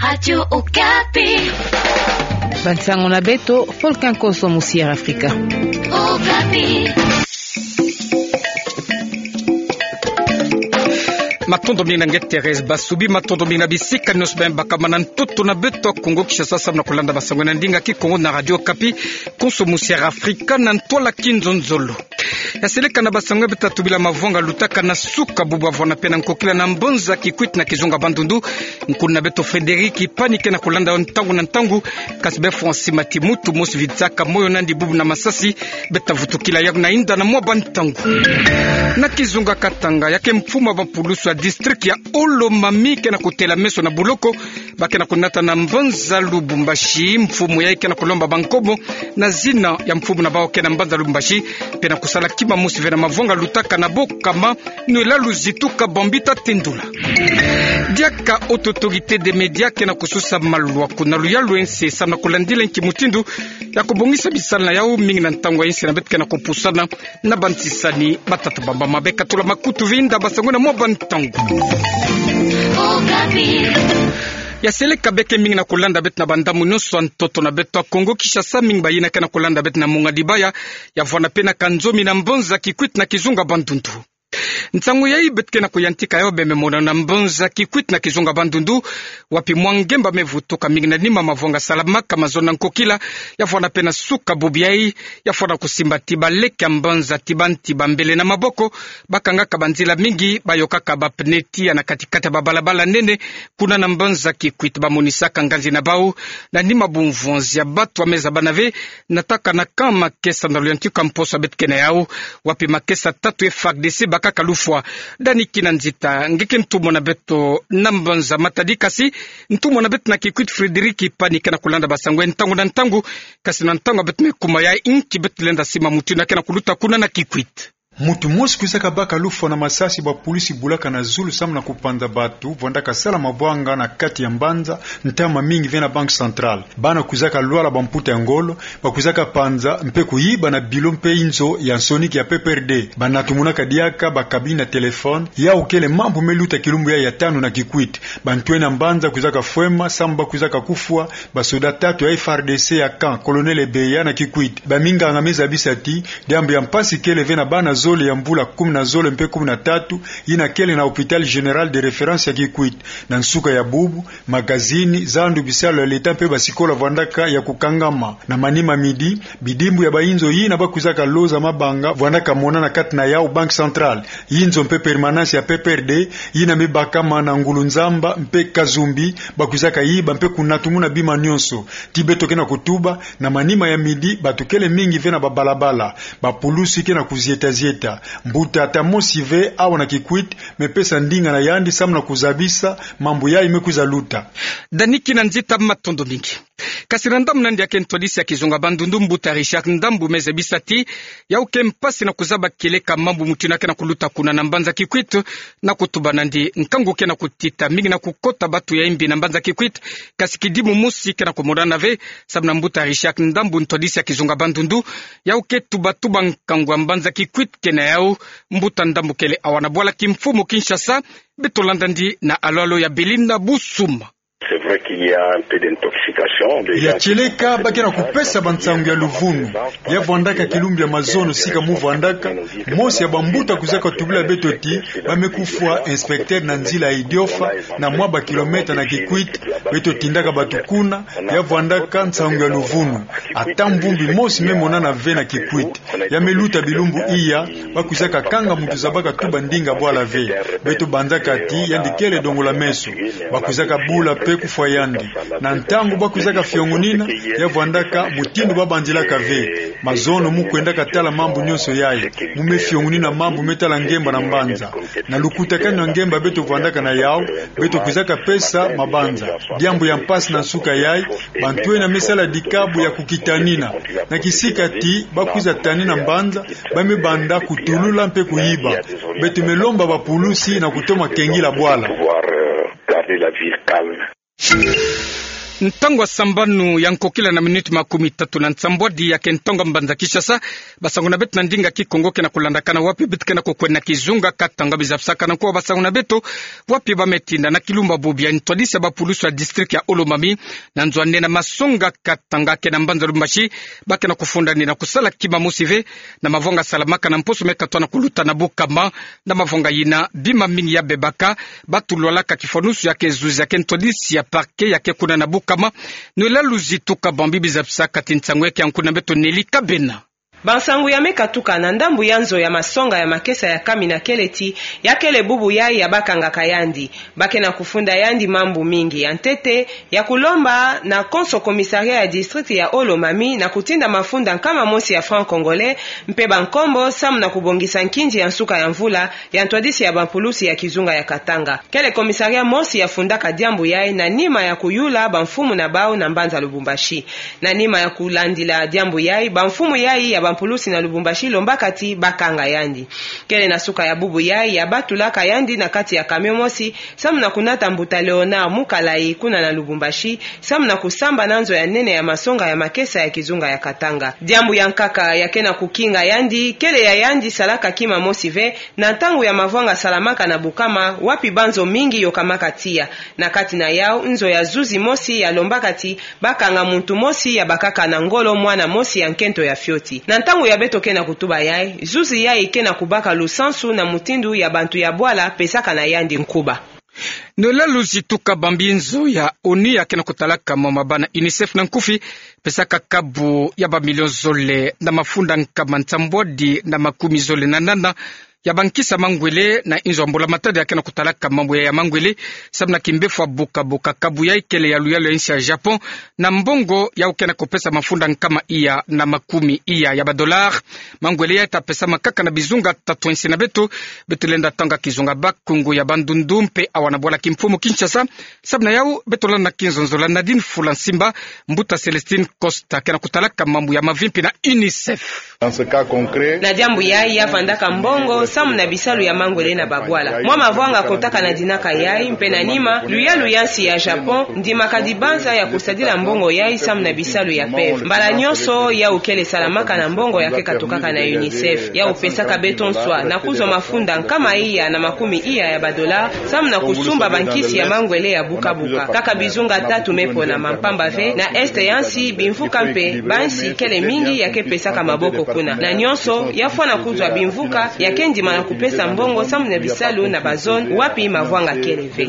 Radio Okapi. Bansango na beto, Volcan Koso Musier Afrika. Okapi. Matondo mina nge Therese Basubi matondo mina bisika nos bemba kamana ntoto na beto Kongo Kinshasa na kulanda basango na ndinga ki Kongo na Radio Okapi Koso Musier Afrika na ntola kinzonzolo. Yaseleka na basango betatu bila mavonga lutaka na suka bubu avona pena nkokila na mbonza kikwit na kizunga bandundu nkuna beto Frederic panike na kulanda ntangu na ntangu kasbe Francis Matimutu mos vitaka moyo nandi bubu na masasi betavutukila yak na inda na mwa ntangu na kizunga katanga yake mfuma bapulusu ya district ya Olomami kena kutela meso na buloko bakena kunata na mbonza Lubumbashi mfumu yake na kulomba bankobo na zina ya mfumu na bao kena mbonza Lubumbashi pena kusala kima musive na mavonga lutaka na bokama nwela luzituka bombita tendula diaka autorité des médias kena kususa malwa kuna luyalu ense sana kulandile nkimutindu ya kubongisa bisana yao mingi na ntango ense na betkena kupusana na bantisani batatu bamba mabeka tula makutu vinda basangona mwa ntango ya seleka beke mingi na kulanda bet na bandamu nyonso ntoto na beto Kongo Kinshasa mingi bayina kana kulanda bet na munga dibaya ya vona pena kanzomi na mbonza kikwit na kizunga bandundu ntangu ya ibetke na kuyantika yobe memona na mbonza kikwit na kizunga bandundu wapi mwangemba mevutoka mingi na nima mavonga salamaka mazona nkokila ya vona pena suka bubiai ya vona kusimba tiba leke mbonza tibanti bambele na maboko bakanga kabanzila mingi bayokaka bapneti ya na katikata babalabala nene kuna na mbonza kikwit bamonisaka nganzi na bau na nima bumvonzi ya batu wa meza banave nataka na kama kesa na luyantika mposo betke na yao wapi makesa tatu FARDC bakaka lufwa dani kina nzita ngeke ntumo na beto nambonza matadi kasi ntumo na beto na kikwit Frederic panike na kulanda basangwe ntangu na ntangu kasi na ntangu beto mekuma ya inki beto lenda sima mutu na kena kuluta kuna na kikwit mutu mosi kwisaka baka lufo na masasi ba polisi bulaka na zulu samna kupanza batu vondaka sala mabwanga na kati ya mbanza ntama mingi vena bank central bana kuzaka lwala bamputa ya ngolo bakuzaka panza mpe kuyiba na bilo mpe inzo ya soniki ya PPRD bana tumunaka diaka bakabini na telefone ya ukele mambo meluta kilumbu ya tano na kikwit bantwe na mbanza kuzaka fwema samba kuzaka kufua basoda tatu ya FARDC ya kan colonel Beya na kikwit baminga ngameza bisati diambo ya mpasi kele vena bana zole ya mbula 10 na zole mpe 13 ina kele na hopital general de référence ya Kikwit na nsuka ya bubu magazini zandu bisalo ya leta mpe basikola vandaka ya kukangama na manima midi bidimbu ya bainzo yina bakuzaka loza mabanga vandaka mona na kati na yao bank central yinzo mpe permanence ya PPRD yina mebakama na ngulunzamba mpe kazumbi bakuzaka yiba mpe kunatumuna bima nyonso tibeto kena kutuba na manima ya midi batukele mingi vena babalabala bapulusi kena kuzieta mbuta atamosive awa na kikwit mepesa ndinga na yandi samna kuzabisa mambo ya imekuza luta daniki na nzita matondo mingi kasiranda mnandi yake ntolisi ya kizunga bandundu mbuta Richard Ndambu meze bisati ya uke mpasi na kuzaba kileka mambu mutina kena kuluta kuna na mbanza kikwit na kutuba nandi nkangu kena kutita mingi na kukota batu ya imbi na mbanza kikwit kasikidimu musi kena kumurana ve sabna mbuta Richard Ndambu ntolisi ya kizunga bandundu ya uke tuba nkangu wa mbanza kikwit kena yao mbuta Ndambu kele awana bwala kimfumu Kinshasa betolandandi na alolo ya Belinda Busuma. C'est vrai qu'il y a un peu d'intoxication. Ya cheleka bakena kupesa bantsangu ya luvunu. Ya vandaka kilumbi ya mazono sika mu vandaka. Mosi ya bambuta kuzaka tubula betoti. Bamekufua inspecteur na nzila idiofa na mwaba kilometa na kikwit. Betoti ndaka batukuna. Ya vandaka ntsangu ya luvunu. Atambumbi mosi memona na ve na kikwit. Ya meluta bilumbu iya. Bakuzaka kanga mutu zabaka tuba ndinga bwala ve. Beto banzaka ati yandikele dongo la meso. Bakuzaka bula pe kufwa yandi na ntangu bakuzaka fiongunina ya vandaka mutindu babanjilaka ve mazono mukwendaka tala mambu nyonso yaye mume fiongunina mambu metala ngemba na mbanza na lukuta kanya ngemba beto vandaka na yao beto kuzaka pesa mabanza diambu ya mpasi na suka yaye bantwe na mesala dikabu ya kukitanina na kisika ti bakuza tanina mbanza bame banda kutulula mpe kuyiba beto melomba bapulusi na kutoma kengila bwala la ville calme. Ntangwa sambanu yankokila na minuti 37 di yake ntonga mbanza Kinshasa basanguna betu na ndinga Kongo kena kulandakana wapi bitkena kukwena kizunga katanga bizafsaka na kwa basanguna betu wapi bametinda na kilumba bobia ntwadisa bapulusu ya district ya Olomami na nzwane na masonga katanga kena mbanza Lubumbashi bakena kufunda ni na kusala kima musive na mavonga salamaka na mposo mekatwa na kuluta na Bukama na mavonga yina bima mingi ya bebaka batulwalaka kifonusu yake zuzi yake ntwadisi ya parke yake kuna na Bukama Noela Luzituka bambibi zapsa katintsangweke yankuna beto Nelika Bena. Bansangu ya meka tuka na ndambu yanzo ya masonga ya makesa ya kami na keleti ya kele bubu yai ya bakanga kayandi bake na kufunda yandi mambu mingi ya ntete ya kulomba na konso komisaria ya district ya Olomami na kutinda mafunda kama mosi ya franc congolais mpeba nkombo samu na kubongisa nkinji ya nsuka ya mvula ya ntwadisi ya bampulusi ya kizunga ya Katanga kele komisaria mosi ya fundaka diambu yai na nima ya kuyula bamfumu na bao na mbanza Lubumbashi na nima ya kulandila diambu yai bamfumu yai ya Pulusi na Lubumbashi lombakati bakanga yandi kele na suka ya bubu yai ya batulaka yandi na kati ya kamio mosi samu na kunata mbuta Leona Mukalai kuna na Lubumbashi samu na kusamba nanzo ya nene ya masonga ya makesa ya kizunga ya Katanga diambu ya nkaka ya kena kukinga yandi kele ya yandi salaka kima mosi ve na tangu ya mavwanga salamaka na Bukama wapi banzo mingi yokamaka tia na kati na yao nzo ya zuzi mosi ya lombakati bakanga muntu mosi ya bakaka na ngolo mwana mosi ya nkento ya fioti na ntango ya beto kena kutuba yai zuzi yai kena kubaka lusansu na mutindu ya bantu ya bwala pesaka na yandi nkuba Noela Luzituka bambinzo ya oni ya kena kutalaka mabana UNICEF na nkufi pesaka kabu ya ba milion zole na mafunda nkama ntambwadi na makumi zole na nana ya bankisa mangwele na inzo ambola matadi ya kena kutalaka mambo ya mangwele sabna kimbefu buka kabu ya ikele ya luyalo ya insi ya Japon na mbongo ya ukena kupesa mafunda nkama iya na makumi iya ya badolar mangwele ya itapesa makaka na bizunga tatuensi na beto lenda tanga kizunga bakungu ya bandundu mpe awanabola kimfumu Kinshasa sabna yao beto na kinzonzola Nadine Fulansimba Mbuta Celestine Costa kena kutalaka mambo ya mavimpi na UNICEF na jambu yai ya vandaka mbongo samu na bisalu ya mangwele na babwala mwa mavwanga kotaka na dinaka yai mpena nima luyalu yansi ya Japon ndima kadibanza ya kusadila mbongo yai samu na bisalu ya PEV mbala nyonso ya ukele salamaka na mbongo ya keka tokaka na UNICEF ya upesaka beton swa na kuzo mafunda nkama iya na makumi iya ya badola samu na kusumba bankisi ya mangwele ya buka kaka bizunga tatu mepo na mampamba ve na este yansi bimvuka mpe bansi kele mingi ya kepesaka maboko kuna na nyonso ya fwana kuzwa bimvuka ya kendi mana kupesa mbongo samu na bisalu na bazone wapi mavwanga keleve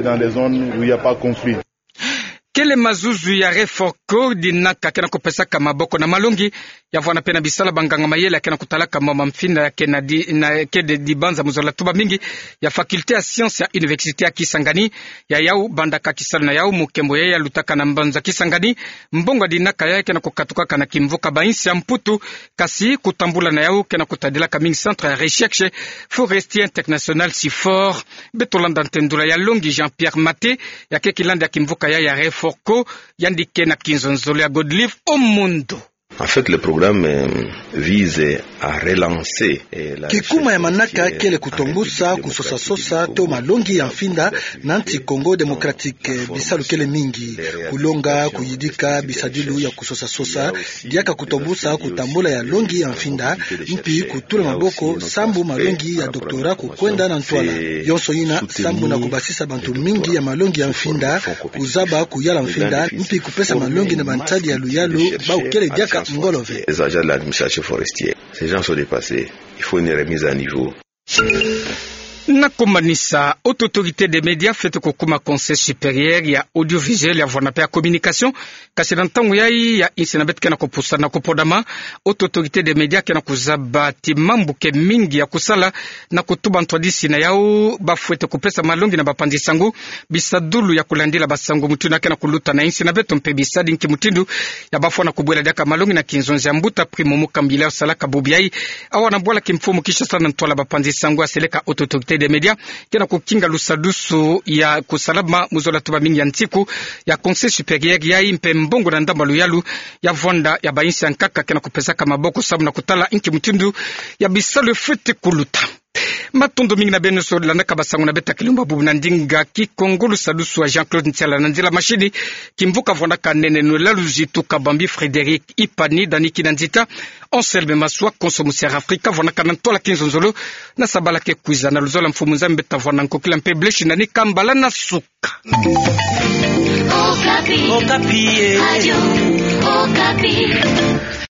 kele mazuzu ya Reforco dinaka kena kupesaka maboko na malongi ya vwana pena bisala banganga mayele kena kutalaka mama mfinda ya kena na kede dibanza muzola tuba mingi ya fakulte ya science ya universite ya Kisangani ya yau bandaka kisala na yau mukembo ya lutaka na mbanza Kisangani mbongo dinaka ya kena kukatuka kana kimvuka bainsi ya mputu kasi kutambula na yau kena kutadila kamingi centre ya recherche forestier international SIFOR betolanda ntendula ya longi Jean-Pierre Maté ya kekilanda ya kimvuka ya Reforco yandike na kinzonzolo ya Godlive Omundo. En fait, le programme vise à relancer kikuma ya manaka kele kutombusa kusosa to malongi ya mfinda nanti Congo Democratique bisalu kele mingi kulonga kuyidika bisadilu ya kusosa diaka kutombusa kutambula ya longi ya mfinda mpi kutula maboko sambu malongi ya doktora kukwenda na ntwala yonso ina sambu na kubasisa bantu mingi ya malongi ya mfinda kuzaba kuyala mfinda mpi kupesa malongi na bantadi ya luyalu ba ukele diaka ngolove. Les agents de l'administration forestière, ces gens sont dépassés. Il faut une remise à niveau. Na kumanisa autorité des médias fait kokuma conseil supérieur ya audiovisuel ya vona pa communication kasi na ntango yai ya insinabet kana kopusa na kopodama autorité des médias kana kuzabati mambuke mingi ya kusala na kutuba ntwadisi na yao bafuete kupesa malongi na bapandi sangu bisadulu ya kulandila basangu mutuna kana kuluta na insinabet mpe bisadi nkimutindu ya bafona kubwela daka malongi na kinzonzi ya mbuta primo mukambila salaka bubiai awana bwala kimfumu kisha sana ntwala bapandi sangu aseleka autorité des médias kena kukinga lusadusu ya kusalama muzola tuba mingi ya ntiku ya conseil supérieur ya impe mbongo na ndamba luyalu ya vonda ya bainsi yankaka kena kupesaka maboko sabu na kutala inki mutindu ya bisalu fete kuluta matondo mingi na beno so la naka basango na beta kilumba bubu na ndinga ki Kongolo salusu wa Jean-Claude Ntiala na nzila mashini kimvuka vonda kanene no la luzitu kabambi Frédéric Ipani dani kinanzita Anselme Maswa konsomusiara Afrika vonda kanantola kinzonzolo na sabala ke kuiza na luzola mfumunza mbeta vonda nkokila mpebleshi na ni kambala na suka Okapi. Okapi. Radio Okapi.